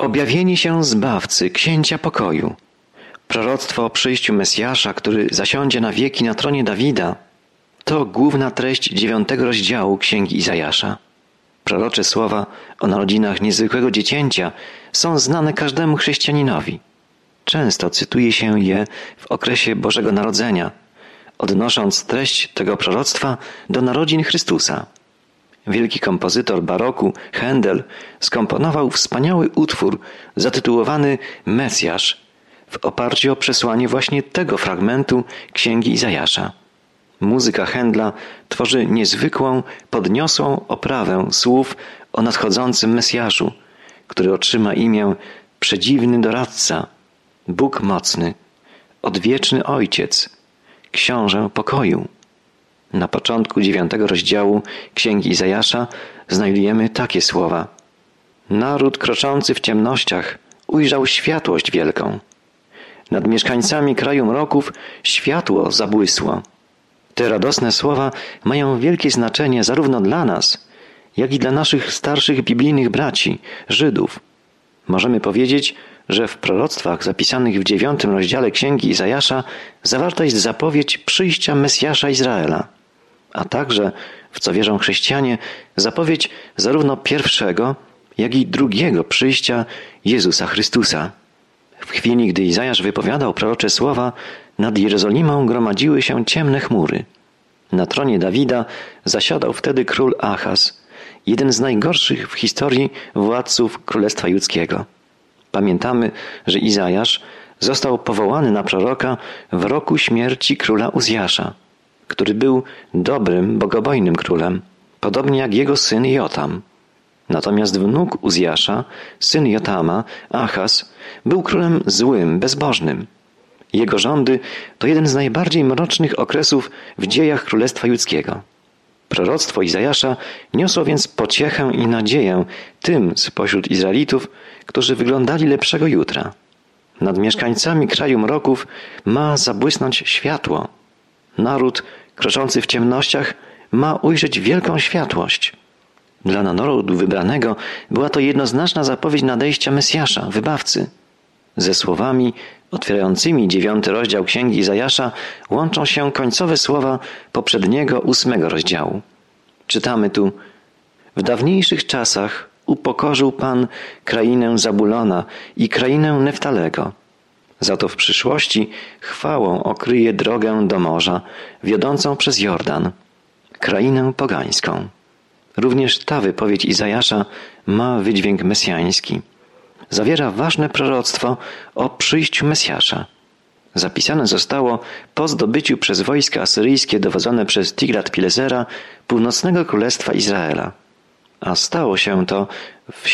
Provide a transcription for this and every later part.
Objawienie się Zbawcy, Księcia Pokoju. Proroctwo o przyjściu Mesjasza, który zasiądzie na wieki na tronie Dawida, to główna treść 9 rozdziału Księgi Izajasza. Prorocze słowa o narodzinach niezwykłego dziecięcia są znane każdemu chrześcijaninowi. Często cytuje się je w okresie Bożego Narodzenia, odnosząc treść tego proroctwa do narodzin Chrystusa. Wielki kompozytor baroku Händel skomponował wspaniały utwór zatytułowany Mesjasz w oparciu o przesłanie właśnie tego fragmentu Księgi Izajasza. Muzyka Händla tworzy niezwykłą, podniosłą oprawę słów o nadchodzącym Mesjaszu, który otrzyma imię Przedziwny Doradca, Bóg Mocny, Odwieczny Ojciec, Książę Pokoju. Na początku 9 rozdziału Księgi Izajasza znajdujemy takie słowa. Naród kroczący w ciemnościach ujrzał światłość wielką. Nad mieszkańcami kraju mroków światło zabłysło. Te radosne słowa mają wielkie znaczenie zarówno dla nas, jak i dla naszych starszych biblijnych braci, Żydów. Możemy powiedzieć, że w proroctwach zapisanych w 9 rozdziale Księgi Izajasza zawarta jest zapowiedź przyjścia Mesjasza Izraela, a także, w co wierzą chrześcijanie, zapowiedź zarówno pierwszego, jak i drugiego przyjścia Jezusa Chrystusa. W chwili, gdy Izajasz wypowiadał prorocze słowa, nad Jerozolimą gromadziły się ciemne chmury. Na tronie Dawida zasiadał wtedy król Achaz, jeden z najgorszych w historii władców Królestwa Judzkiego. Pamiętamy, że Izajasz został powołany na proroka w roku śmierci króla Uzjasza, który był dobrym, bogobojnym królem, podobnie jak jego syn Jotam. Natomiast wnuk Uzjasza, syn Jotama, Achaz, był królem złym, bezbożnym. Jego rządy to jeden z najbardziej mrocznych okresów w dziejach Królestwa Judzkiego. Proroctwo Izajasza niosło więc pociechę i nadzieję tym spośród Izraelitów, którzy wyglądali lepszego jutra. Nad mieszkańcami kraju mroków ma zabłysnąć światło. Naród kroczący w ciemnościach ma ujrzeć wielką światłość. Dla narodu wybranego była to jednoznaczna zapowiedź nadejścia Mesjasza, Wybawcy. Ze słowami otwierającymi 9 rozdział Księgi Izajasza łączą się końcowe słowa poprzedniego 8 rozdziału. Czytamy tu: W dawniejszych czasach upokorzył Pan krainę Zabulona i krainę Neftalego. Za to w przyszłości chwałą okryje drogę do morza, wiodącą przez Jordan, krainę pogańską. Również ta wypowiedź Izajasza ma wydźwięk mesjański. Zawiera ważne proroctwo o przyjściu Mesjasza. Zapisane zostało po zdobyciu przez wojska asyryjskie dowodzone przez Tiglat-Pilesera północnego królestwa Izraela. A stało się to w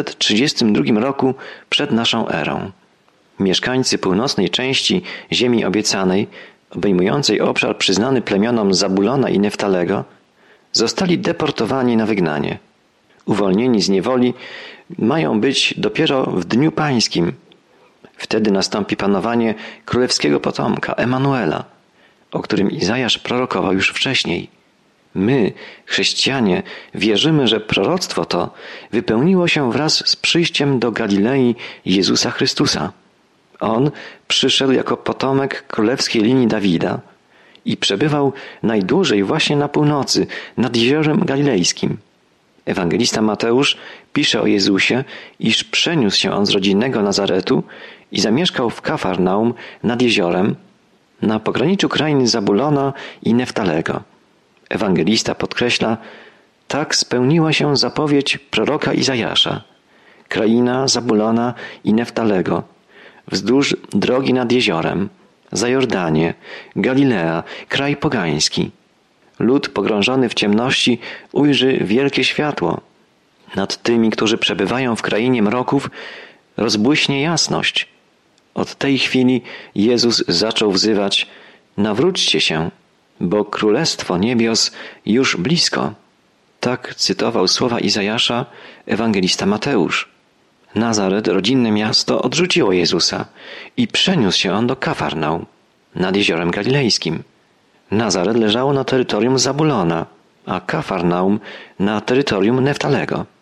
732 roku przed naszą erą. Mieszkańcy północnej części ziemi obiecanej, obejmującej obszar przyznany plemionom Zabulona i Neftalego, zostali deportowani na wygnanie. Uwolnieni z niewoli mają być dopiero w Dniu Pańskim. Wtedy nastąpi panowanie królewskiego potomka, Emanuela, o którym Izajasz prorokował już wcześniej. My, chrześcijanie, wierzymy, że proroctwo to wypełniło się wraz z przyjściem do Galilei Jezusa Chrystusa. On przyszedł jako potomek królewskiej linii Dawida i przebywał najdłużej właśnie na północy, nad Jeziorem Galilejskim. Ewangelista Mateusz pisze o Jezusie, iż przeniósł się on z rodzinnego Nazaretu i zamieszkał w Kafarnaum nad jeziorem, na pograniczu krain Zabulona i Neftalego. Ewangelista podkreśla: tak spełniła się zapowiedź proroka Izajasza. Kraina Zabulona i Neftalego, wzdłuż drogi nad jeziorem, za Jordanię, Galilea, kraj pogański. Lud pogrążony w ciemności ujrzy wielkie światło. Nad tymi, którzy przebywają w krainie mroków, rozbłyśnie jasność. Od tej chwili Jezus zaczął wzywać: nawróćcie się, bo Królestwo Niebios już blisko. Tak cytował słowa Izajasza ewangelista Mateusz. Nazaret, rodzinne miasto, odrzuciło Jezusa i przeniósł się on do Kafarnaum, nad jeziorem galilejskim. Nazaret leżało na terytorium Zabulona, a Kafarnaum na terytorium Neftalego.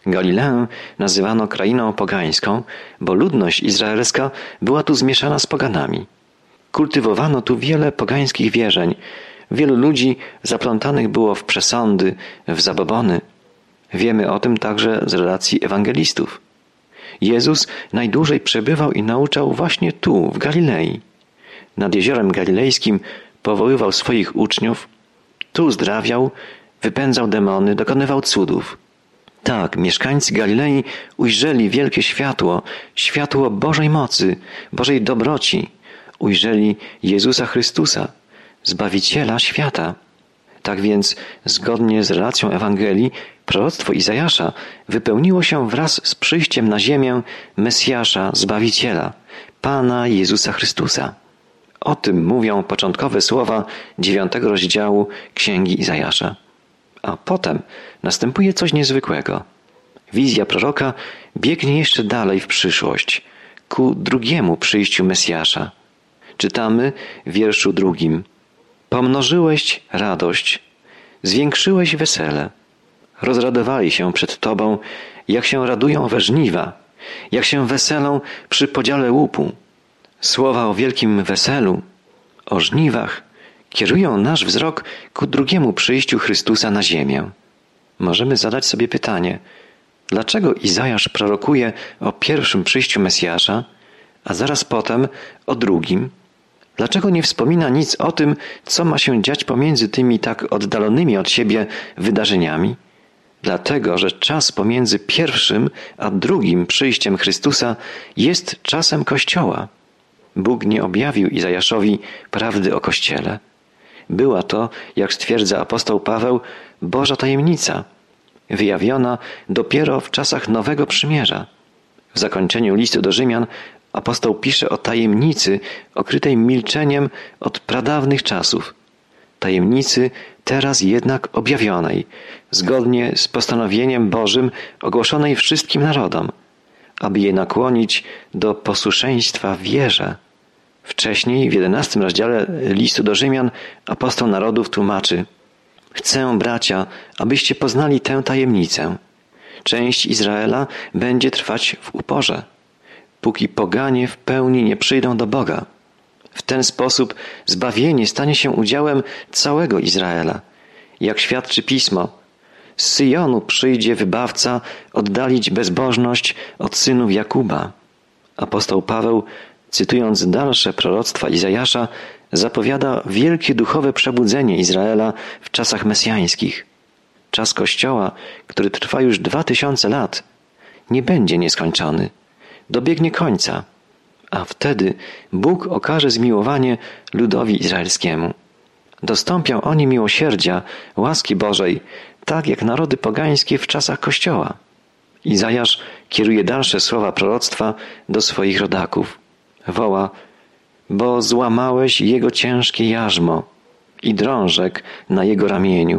Galileę nazywano krainą pogańską, bo ludność izraelska była tu zmieszana z poganami. Kultywowano tu wiele pogańskich wierzeń. Wielu ludzi zaplątanych było w przesądy, w zabobony. Wiemy o tym także z relacji ewangelistów. Jezus najdłużej przebywał i nauczał właśnie tu, w Galilei. Nad jeziorem galilejskim powoływał swoich uczniów, tu uzdrawiał, wypędzał demony, dokonywał cudów. Tak, mieszkańcy Galilei ujrzeli wielkie światło, światło Bożej mocy, Bożej dobroci. Ujrzeli Jezusa Chrystusa, Zbawiciela świata. Tak więc, zgodnie z relacją Ewangelii, proroctwo Izajasza wypełniło się wraz z przyjściem na ziemię Mesjasza, Zbawiciela, Pana Jezusa Chrystusa. O tym mówią początkowe słowa 9 rozdziału Księgi Izajasza. A potem następuje coś niezwykłego. Wizja proroka biegnie jeszcze dalej w przyszłość, ku drugiemu przyjściu Mesjasza. Czytamy w wierszu 2. Pomnożyłeś radość, zwiększyłeś wesele. Rozradowali się przed Tobą, jak się radują we żniwa, jak się weselą przy podziale łupu. Słowa o wielkim weselu, o żniwach kierują nasz wzrok ku drugiemu przyjściu Chrystusa na ziemię. Możemy zadać sobie pytanie, dlaczego Izajasz prorokuje o pierwszym przyjściu Mesjasza, a zaraz potem o drugim? Dlaczego nie wspomina nic o tym, co ma się dziać pomiędzy tymi tak oddalonymi od siebie wydarzeniami? Dlatego, że czas pomiędzy pierwszym a drugim przyjściem Chrystusa jest czasem Kościoła. Bóg nie objawił Izajaszowi prawdy o Kościele. Była to, jak stwierdza apostoł Paweł, Boża tajemnica, wyjawiona dopiero w czasach Nowego Przymierza. W zakończeniu listu do Rzymian apostoł pisze o tajemnicy okrytej milczeniem od pradawnych czasów. Tajemnicy teraz jednak objawionej, zgodnie z postanowieniem Bożym ogłoszonej wszystkim narodom, aby je nakłonić do posłuszeństwa w wierze. Wcześniej w 11 rozdziale listu do Rzymian apostoł narodów tłumaczy: Chcę, bracia, abyście poznali tę tajemnicę. Część Izraela będzie trwać w uporze, póki poganie w pełni nie przyjdą do Boga. W ten sposób zbawienie stanie się udziałem całego Izraela. Jak świadczy Pismo, z Syjonu przyjdzie wybawca oddalić bezbożność od synów Jakuba. Apostoł Paweł, cytując dalsze proroctwa Izajasza, zapowiada wielkie duchowe przebudzenie Izraela w czasach mesjańskich. Czas Kościoła, który trwa już 2000 lat, nie będzie nieskończony. Dobiegnie końca, a wtedy Bóg okaże zmiłowanie ludowi izraelskiemu. Dostąpią oni miłosierdzia, łaski Bożej, tak jak narody pogańskie w czasach Kościoła. Izajasz kieruje dalsze słowa proroctwa do swoich rodaków. Woła: bo złamałeś jego ciężkie jarzmo i drążek na jego ramieniu.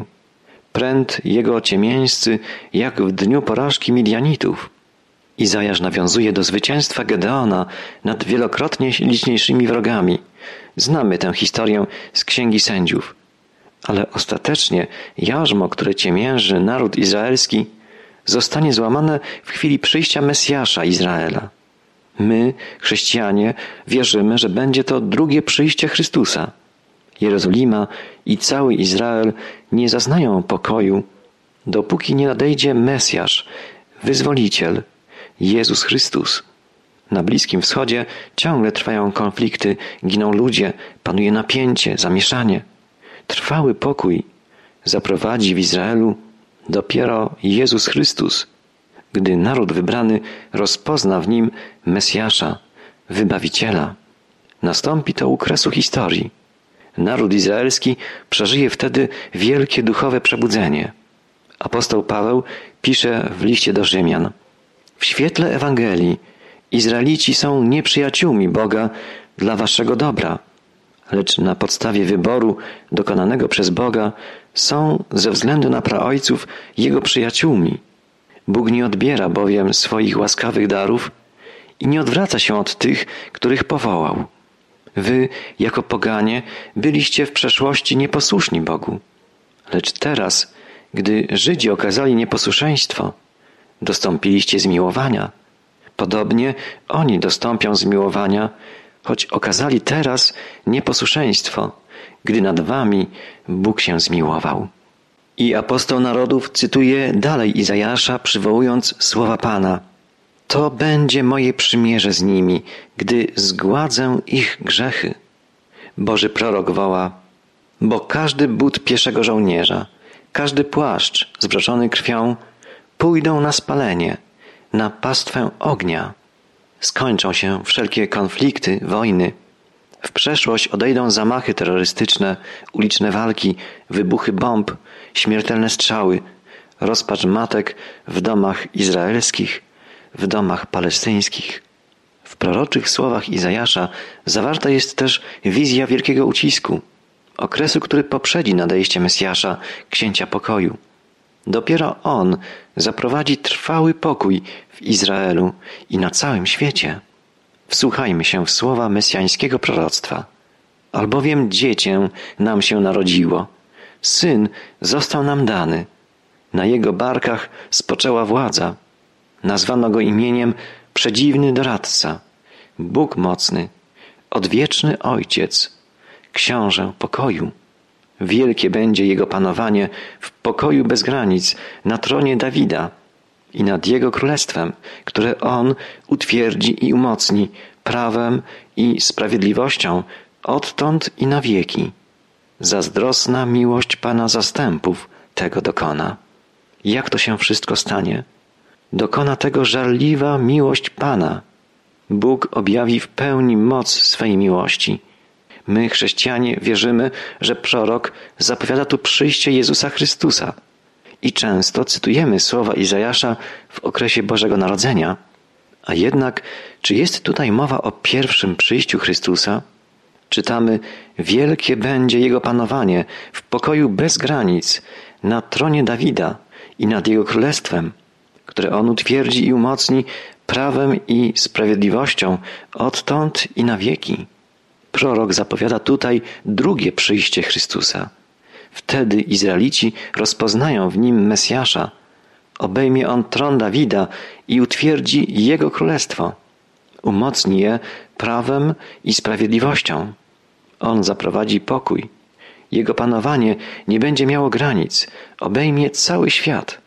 Pręt jego ciemiężcy jak w dniu porażki Midianitów. Izajasz nawiązuje do zwycięstwa Gedeona nad wielokrotnie liczniejszymi wrogami. Znamy tę historię z Księgi Sędziów. Ale ostatecznie jarzmo, które ciemięży naród izraelski, zostanie złamane w chwili przyjścia Mesjasza Izraela. My, chrześcijanie, wierzymy, że będzie to drugie przyjście Chrystusa. Jerozolima i cały Izrael nie zaznają pokoju, dopóki nie nadejdzie Mesjasz, Wyzwoliciel, Jezus Chrystus. Na Bliskim Wschodzie ciągle trwają konflikty, giną ludzie, panuje napięcie, zamieszanie. Trwały pokój zaprowadzi w Izraelu dopiero Jezus Chrystus, gdy naród wybrany rozpozna w nim Mesjasza, Wybawiciela. Nastąpi to u kresu historii. Naród izraelski przeżyje wtedy wielkie duchowe przebudzenie. Apostoł Paweł pisze w liście do Rzymian: w świetle Ewangelii Izraelici są nieprzyjaciółmi Boga dla waszego dobra, lecz na podstawie wyboru dokonanego przez Boga są ze względu na praojców Jego przyjaciółmi. Bóg nie odbiera bowiem swoich łaskawych darów i nie odwraca się od tych, których powołał. Wy, jako poganie, byliście w przeszłości nieposłuszni Bogu. Lecz teraz, gdy Żydzi okazali nieposłuszeństwo, dostąpiliście zmiłowania. Podobnie oni dostąpią zmiłowania, choć okazali teraz nieposłuszeństwo, gdy nad wami Bóg się zmiłował. I apostoł narodów cytuje dalej Izajasza, przywołując słowa Pana. To będzie moje przymierze z nimi, gdy zgładzę ich grzechy. Boży prorok woła, bo każdy but pieszego żołnierza, każdy płaszcz zbroczony krwią pójdą na spalenie, na pastwę ognia. Skończą się wszelkie konflikty, wojny. W przeszłość odejdą zamachy terrorystyczne, uliczne walki, wybuchy bomb, śmiertelne strzały, rozpacz matek w domach izraelskich, w domach palestyńskich. W proroczych słowach Izajasza zawarta jest też wizja wielkiego ucisku, okresu, który poprzedzi nadejście Mesjasza, Księcia Pokoju. Dopiero On zaprowadzi trwały pokój w Izraelu i na całym świecie. Wsłuchajmy się w słowa mesjańskiego proroctwa. Albowiem dziecię nam się narodziło, syn został nam dany. Na jego barkach spoczęła władza. Nazwano go imieniem Przedziwny Doradca, Bóg Mocny, Odwieczny Ojciec, Książę Pokoju. Wielkie będzie jego panowanie w pokoju bez granic na tronie Dawida i nad jego królestwem, które on utwierdzi i umocni prawem i sprawiedliwością odtąd i na wieki. Zazdrosna miłość Pana zastępów tego dokona. Jak to się wszystko stanie? Dokona tego żarliwa miłość Pana. Bóg objawi w pełni moc swej miłości. My, chrześcijanie, wierzymy, że prorok zapowiada tu przyjście Jezusa Chrystusa. I często cytujemy słowa Izajasza w okresie Bożego Narodzenia. A jednak, czy jest tutaj mowa o pierwszym przyjściu Chrystusa? Czytamy, wielkie będzie Jego panowanie w pokoju bez granic, na tronie Dawida i nad Jego królestwem, które On utwierdzi i umocni prawem i sprawiedliwością odtąd i na wieki. Prorok zapowiada tutaj drugie przyjście Chrystusa. Wtedy Izraelici rozpoznają w Nim Mesjasza. Obejmie On tron Dawida i utwierdzi Jego królestwo. Umocni je prawem i sprawiedliwością. On zaprowadzi pokój. Jego panowanie nie będzie miało granic, obejmie cały świat.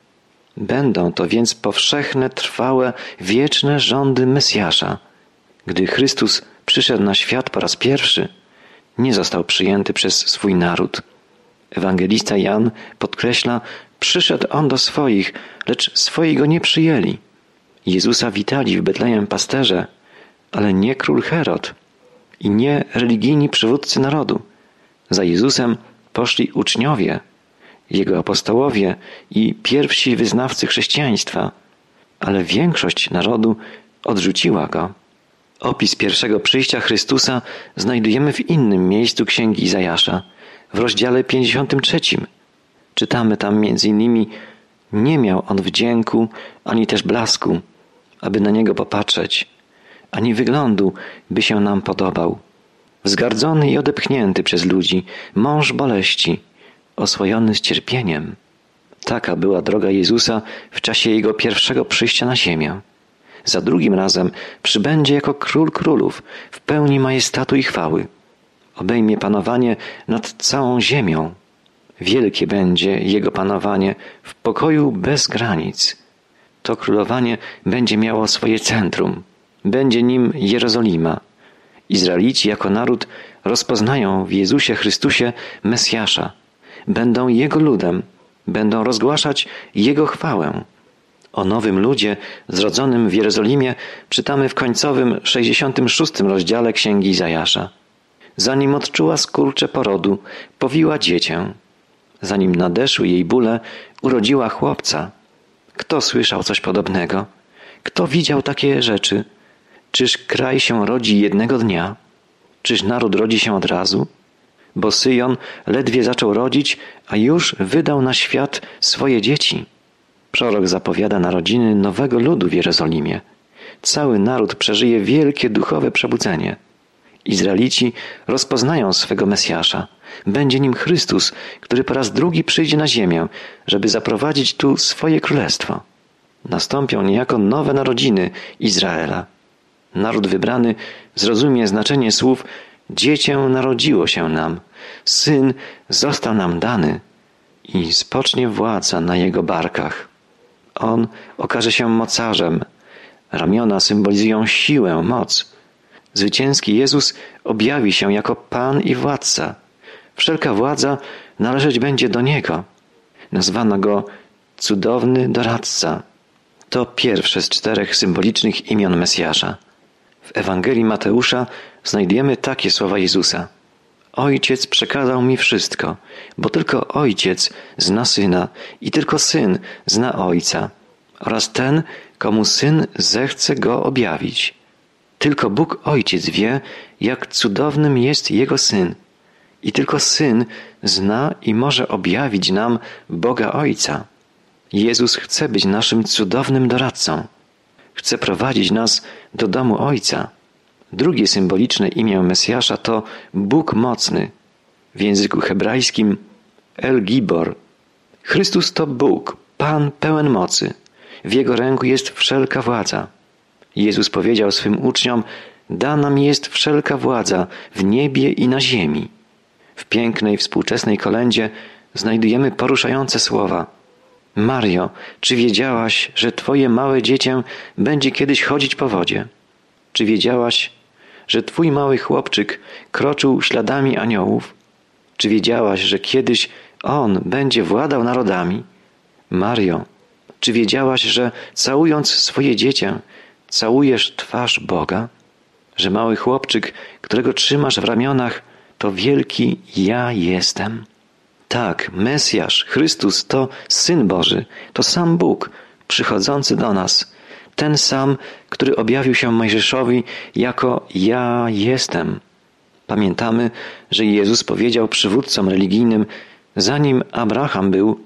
Będą to więc powszechne, trwałe, wieczne rządy Mesjasza. Gdy Chrystus przyszedł na świat po raz pierwszy, nie został przyjęty przez swój naród. Ewangelista Jan podkreśla, przyszedł On do swoich, lecz swoi Go nie przyjęli. Jezusa witali w Betlejem pasterze, ale nie król Herod i nie religijni przywódcy narodu. Za Jezusem poszli uczniowie, Jego apostołowie i pierwsi wyznawcy chrześcijaństwa, ale większość narodu odrzuciła Go. Opis pierwszego przyjścia Chrystusa znajdujemy w innym miejscu Księgi Izajasza, w rozdziale 53. Czytamy tam m.in. nie miał On wdzięku, ani też blasku, aby na Niego popatrzeć, ani wyglądu, by się nam podobał. Wzgardzony i odepchnięty przez ludzi, mąż boleści, oswojony z cierpieniem. Taka była droga Jezusa w czasie Jego pierwszego przyjścia na ziemię. Za drugim razem przybędzie jako Król Królów w pełni majestatu i chwały. Obejmie panowanie nad całą ziemią. Wielkie będzie Jego panowanie w pokoju bez granic. To królowanie będzie miało swoje centrum. Będzie nim Jerozolima. Izraelici jako naród rozpoznają w Jezusie Chrystusie Mesjasza. Będą Jego ludem. Będą rozgłaszać Jego chwałę. O nowym ludzie zrodzonym w Jerozolimie czytamy w końcowym 66. rozdziale Księgi Izajasza. Zanim odczuła skurcze porodu, powiła dziecię. Zanim nadeszły jej bóle, urodziła chłopca. Kto słyszał coś podobnego? Kto widział takie rzeczy? Czyż kraj się rodzi jednego dnia? Czyż naród rodzi się od razu? Bo Syjon ledwie zaczął rodzić, a już wydał na świat swoje dzieci. Prorok zapowiada narodziny nowego ludu w Jerozolimie. Cały naród przeżyje wielkie duchowe przebudzenie. Izraelici rozpoznają swego Mesjasza. Będzie nim Chrystus, który po raz drugi przyjdzie na ziemię, żeby zaprowadzić tu swoje królestwo. Nastąpią niejako nowe narodziny Izraela. Naród wybrany zrozumie znaczenie słów: dziecię narodziło się nam, syn został nam dany i spocznie władza na jego barkach. On okaże się mocarzem. Ramiona symbolizują siłę, moc. Zwycięski Jezus objawi się jako Pan i Władca. Wszelka władza należeć będzie do Niego. Nazwano Go Cudowny Doradca. To pierwsze z 4 symbolicznych imion Mesjasza. W Ewangelii Mateusza znajdujemy takie słowa Jezusa. Ojciec przekazał mi wszystko, bo tylko Ojciec zna Syna i tylko Syn zna Ojca oraz ten, komu Syn zechce Go objawić. Tylko Bóg Ojciec wie, jak cudownym jest Jego Syn i tylko Syn zna i może objawić nam Boga Ojca. Jezus chce być naszym cudownym doradcą. Chce prowadzić nas do domu Ojca. Drugie symboliczne imię Mesjasza to Bóg Mocny. W języku hebrajskim El Gibor. Chrystus to Bóg, Pan pełen mocy. W Jego ręku jest wszelka władza. Jezus powiedział swym uczniom: dana mi jest wszelka władza w niebie i na ziemi. W pięknej, współczesnej kolędzie znajdujemy poruszające słowa: Mario, czy wiedziałaś, że Twoje małe dziecię będzie kiedyś chodzić po wodzie? Czy wiedziałaś, że Twój mały chłopczyk kroczył śladami aniołów? Czy wiedziałaś, że kiedyś on będzie władał narodami? Mario, czy wiedziałaś, że całując swoje dziecię, całujesz twarz Boga? Że mały chłopczyk, którego trzymasz w ramionach, to wielki ja jestem? Tak, Mesjasz, Chrystus to Syn Boży, to sam Bóg przychodzący do nas. Ten sam, który objawił się Mojżeszowi jako ja jestem. Pamiętamy, że Jezus powiedział przywódcom religijnym, zanim Abraham był: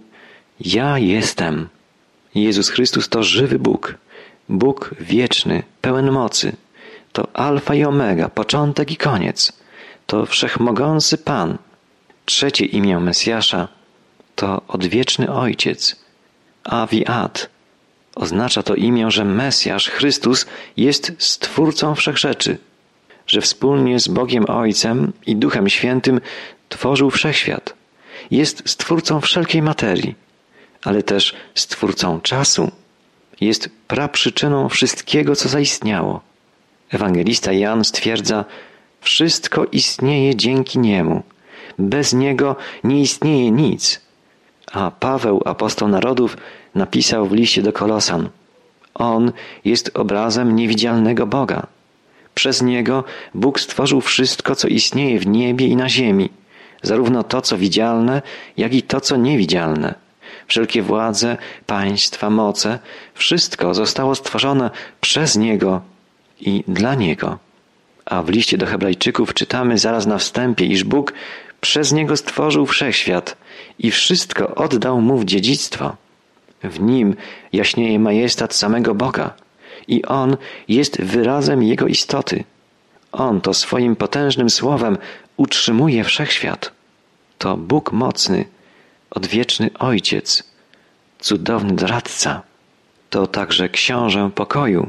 ja jestem. Jezus Chrystus to żywy Bóg, Bóg wieczny, pełen mocy. To alfa i omega, początek i koniec. To wszechmogący Pan. Trzecie imię Mesjasza to odwieczny Ojciec, Aviad. Oznacza to imię, że Mesjasz, Chrystus, jest Stwórcą wszechrzeczy, że wspólnie z Bogiem Ojcem i Duchem Świętym tworzył wszechświat. Jest Stwórcą wszelkiej materii, ale też Stwórcą czasu. Jest praprzyczyną wszystkiego, co zaistniało. Ewangelista Jan stwierdza: wszystko istnieje dzięki Niemu. Bez Niego nie istnieje nic. A Paweł, apostoł narodów, napisał w liście do Kolosan: On jest obrazem niewidzialnego Boga. Przez Niego Bóg stworzył wszystko, co istnieje w niebie i na ziemi, zarówno to, co widzialne, jak i to, co niewidzialne. Wszelkie władze, państwa, moce, wszystko zostało stworzone przez Niego i dla Niego. A w liście do Hebrajczyków czytamy zaraz na wstępie, iż Bóg przez Niego stworzył wszechświat i wszystko oddał Mu w dziedzictwo. W Nim jaśnieje majestat samego Boga i On jest wyrazem Jego istoty. On to swoim potężnym słowem utrzymuje wszechświat. To Bóg mocny, odwieczny Ojciec, cudowny doradca. To także książę pokoju,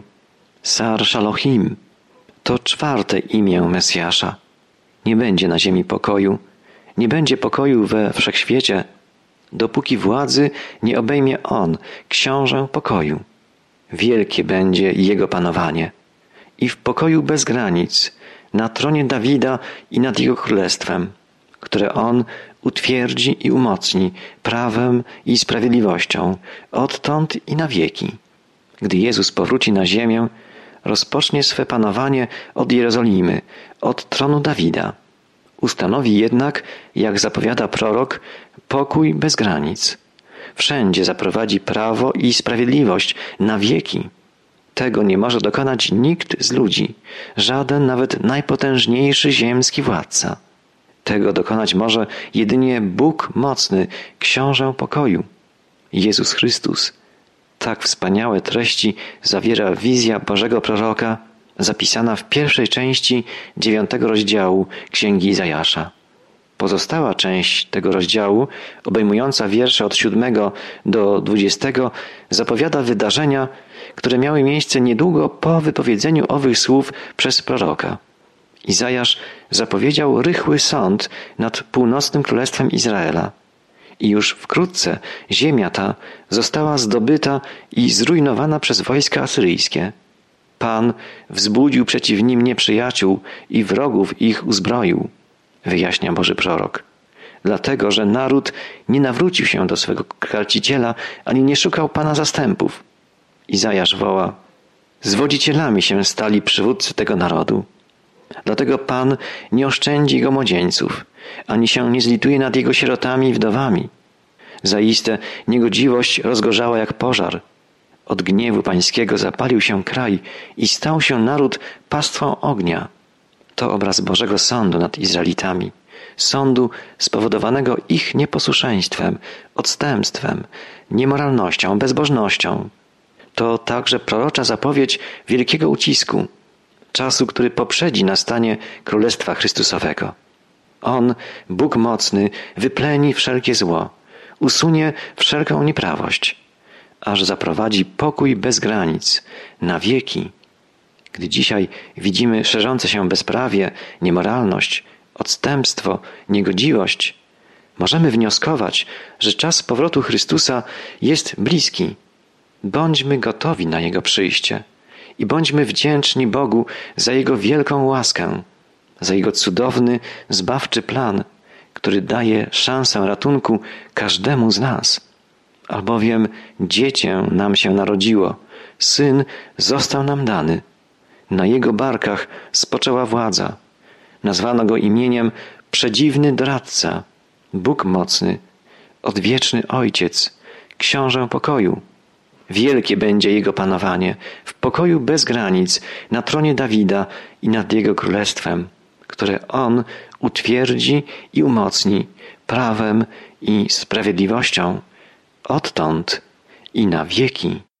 Sar Shalom. To czwarte imię Mesjasza. Nie będzie na ziemi pokoju, nie będzie pokoju we wszechświecie, dopóki władzy nie obejmie On, książę pokoju. Wielkie będzie Jego panowanie i w pokoju bez granic, na tronie Dawida i nad Jego królestwem, które On utwierdzi i umocni prawem i sprawiedliwością odtąd i na wieki. Gdy Jezus powróci na ziemię, rozpocznie swe panowanie od Jerozolimy, od tronu Dawida. Ustanowi jednak, jak zapowiada prorok, pokój bez granic. Wszędzie zaprowadzi prawo i sprawiedliwość na wieki. Tego nie może dokonać nikt z ludzi, żaden nawet najpotężniejszy ziemski władca. Tego dokonać może jedynie Bóg mocny, książę pokoju, Jezus Chrystus. Tak wspaniałe treści zawiera wizja Bożego proroka zapisana w pierwszej części 9 rozdziału Księgi Izajasza. pozostała część tego rozdziału, obejmująca wiersze od 7 do 20, zapowiada wydarzenia, które miały miejsce niedługo po wypowiedzeniu owych słów przez proroka. Izajasz zapowiedział rychły sąd nad północnym królestwem Izraela. I już wkrótce ziemia ta została zdobyta i zrujnowana przez wojska asyryjskie. Pan wzbudził przeciw nim nieprzyjaciół i wrogów ich uzbroił, wyjaśnia Boży prorok. Dlatego, że naród nie nawrócił się do swego karciciela, ani nie szukał Pana zastępów. Izajasz woła: zwodzicielami się stali przywódcy tego narodu. Dlatego Pan nie oszczędzi jego młodzieńców, ani się nie zlituje nad jego sierotami i wdowami. Zaiste niegodziwość rozgorzała jak pożar. Od gniewu pańskiego zapalił się kraj i stał się naród pastwą ognia. To obraz Bożego sądu nad Izraelitami. Sądu spowodowanego ich nieposłuszeństwem, odstępstwem, niemoralnością, bezbożnością. To także prorocza zapowiedź wielkiego ucisku, czasu, który poprzedzi nastanie Królestwa Chrystusowego. On, Bóg mocny, wypleni wszelkie zło, usunie wszelką nieprawość, aż zaprowadzi pokój bez granic, na wieki. Gdy dzisiaj widzimy szerzące się bezprawie, niemoralność, odstępstwo, niegodziwość, możemy wnioskować, że czas powrotu Chrystusa jest bliski. Bądźmy gotowi na Jego przyjście i bądźmy wdzięczni Bogu za Jego wielką łaskę, za Jego cudowny, zbawczy plan, który daje szansę ratunku każdemu z nas. Albowiem dziecię nam się narodziło, syn został nam dany. Na jego barkach spoczęła władza. Nazwano go imieniem Przedziwny Doradca, Bóg Mocny, Odwieczny Ojciec, Książę Pokoju. Wielkie będzie jego panowanie, w pokoju bez granic, na tronie Dawida i nad jego królestwem, które on utwierdzi i umocni prawem i sprawiedliwością, odtąd i na wieki.